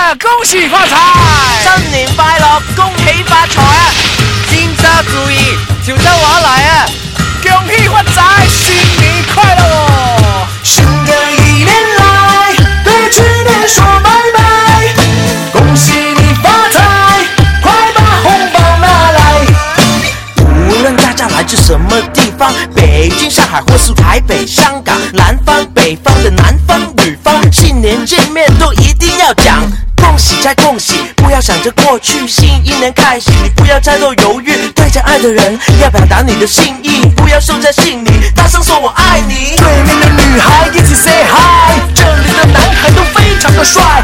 啊，恭喜发财！ 新年快樂，恭喜發財啊！先生注意，潮州話嚟啊！ 恭喜發財，新年快樂哦！ 新的一年來，對去年說拜拜，恭喜你發財，快把紅包拿來。 無論大家來自什麼地方，北京、上海或是台北、香港，南方、北方的南方、女方，新年見面都一定要講恭喜再恭喜，不要想着過去，新一年開始，你不要再多猶豫，對着愛的人要表達你的心意，不要收在心裡，大聲說我愛你。 對面的女孩一起 say hi，這裡的男孩都非常的帥。